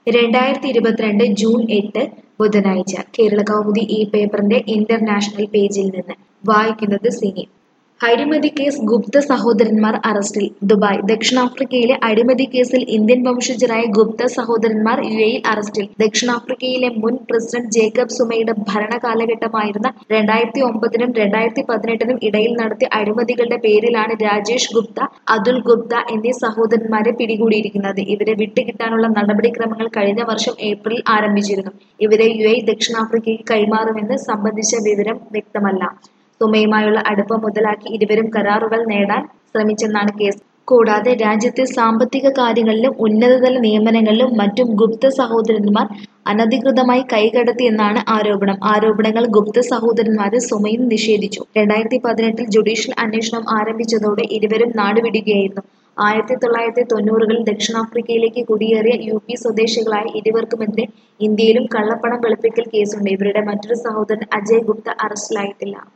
2022 June 8 ബുധനാഴ്ച കേരളകൗമുദി ഈ പേപ്പറിന്റെ ഇന്റർനാഷണൽ പേജിൽ നിന്ന് വായിക്കുന്നത് സിനി. അഴിമതി കേസ് ഗുപ്ത സഹോദരന്മാർ അറസ്റ്റിൽ. ദുബായ്. ദക്ഷിണാഫ്രിക്കയിലെ അഴിമതി കേസിൽ ഇന്ത്യൻ വംശജരായ ഗുപ്ത സഹോദരന്മാർ യുഎഇയിൽ അറസ്റ്റിൽ. ദക്ഷിണാഫ്രിക്കയിലെ മുൻ പ്രസിഡന്റ് ജേക്കബ് സുമയുടെ ഭരണകാലഘട്ടമായിരുന്ന 2009-നും 2018-നും ഇടയിൽ നടത്തിയ അഴിമതികളുടെ പേരിലാണ് രാജേഷ് ഗുപ്ത, അതുൽ ഗുപ്ത എന്നീ സഹോദരന്മാരെ പിടികൂടിയിരിക്കുന്നത്. ഇവരെ വിട്ടുകിട്ടാനുള്ള നടപടിക്രമങ്ങൾ കഴിഞ്ഞ വർഷം ഏപ്രിലിൽ ആരംഭിച്ചിരുന്നു. ഇവരെ യുഎഇ ദക്ഷിണാഫ്രിക്കയ്ക്ക് കൈമാറുമെന്ന് സംബന്ധിച്ച വിവരം വ്യക്തമല്ല. സുമയുമായുള്ള അടുപ്പം മുതലാക്കി ഇരുവരും കരാറുകൾ നേടാൻ ശ്രമിച്ചെന്നാണ് കേസ്. കൂടാതെ രാജ്യത്തെ സാമ്പത്തിക കാര്യങ്ങളിലും ഉന്നതതല നിയമനങ്ങളിലും മറ്റും ഗുപ്ത സഹോദരന്മാർ അനധികൃതമായി കൈകടത്തിയെന്നാണ് ആരോപണം. ആരോപണങ്ങൾ ഗുപ്ത സഹോദരന്മാരും സുമയും നിഷേധിച്ചു. 2018-ൽ ജുഡീഷ്യൽ അന്വേഷണം ആരംഭിച്ചതോടെ ഇരുവരും നാടുവിടുകയായിരുന്നു. 1990-കളിൽ ദക്ഷിണാഫ്രിക്കയിലേക്ക് കുടിയേറിയ യുപി സ്വദേശികളായ ഇരുവർക്കുമെതിരെ ഇന്ത്യയിലും കള്ളപ്പണം വെളുപ്പിക്കൽ കേസുണ്ട്. ഇവരുടെ മറ്റൊരു സഹോദരൻ അജയ് ഗുപ്ത അറസ്റ്റിലായിട്ടില്ല.